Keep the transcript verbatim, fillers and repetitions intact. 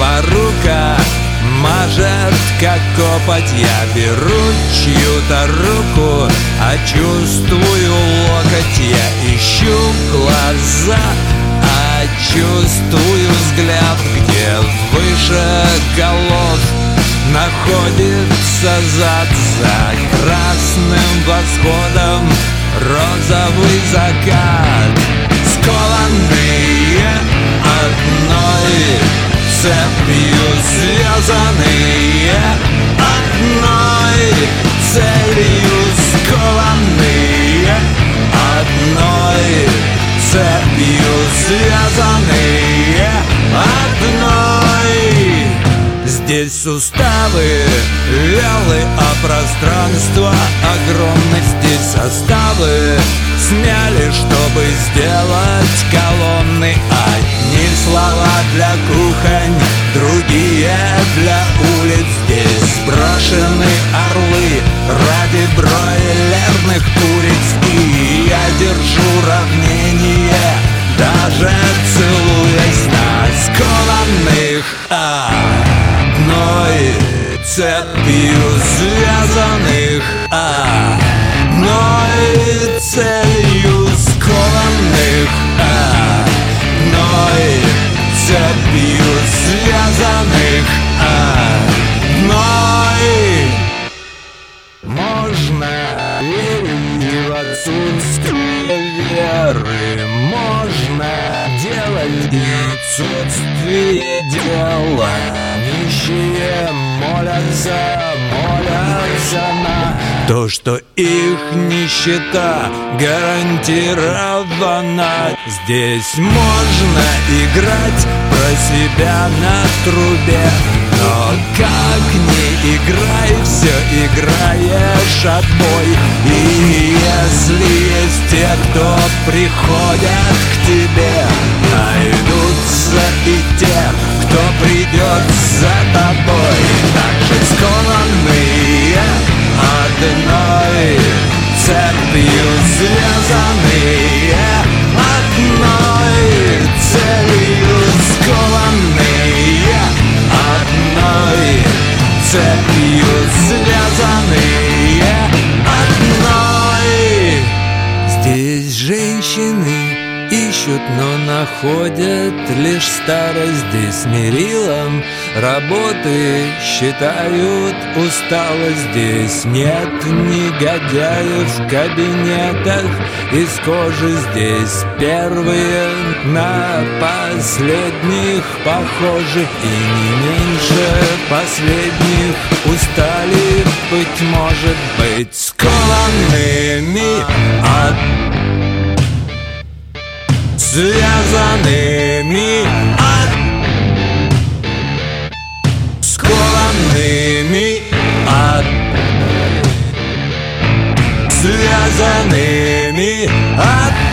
порука мажет, как копоть. Я беру чью-то руку, а чувствую локоть. Я ищу глаза, а чувствую взгляд, где выше голов находится зад. За красным восходом розовый закат, скованные одной цепью, связанные одной целью, скованные одной цепью, связанные одной. Здесь суставы вялы, а пространство огромное. Здесь составы сняли, чтобы сделать колонны. Одни слова для кухонь, другие для улиц. Здесь брошены орлы ради бройлерных куриц. И я держу равнение, даже целуясь на скованных одной цепью, связанных одной целью, скованных одной цепью, связанных одной. Можно верить в отсутствие веры, можно делать отсутствие дела. Нищие молятся, молятся на то, что их нищета гарантирована. Здесь можно играть про себя на трубе, но как не играй, все играешь отбой. И если есть те, кто приходят к тебе, найдутся и те, кто придет за тобой. Также скованные одной цепью, связанные одной целью, скованные одной цепью, связанные одной. Здесь женщины ищут, но находят лишь старость. Здесь мерилом работы считают усталость. Здесь нет негодяев в кабинетах из кожи. Здесь первые на последних похожи, и не меньше последних устали, быть может, быть скованными от связанными от скованными от связанными от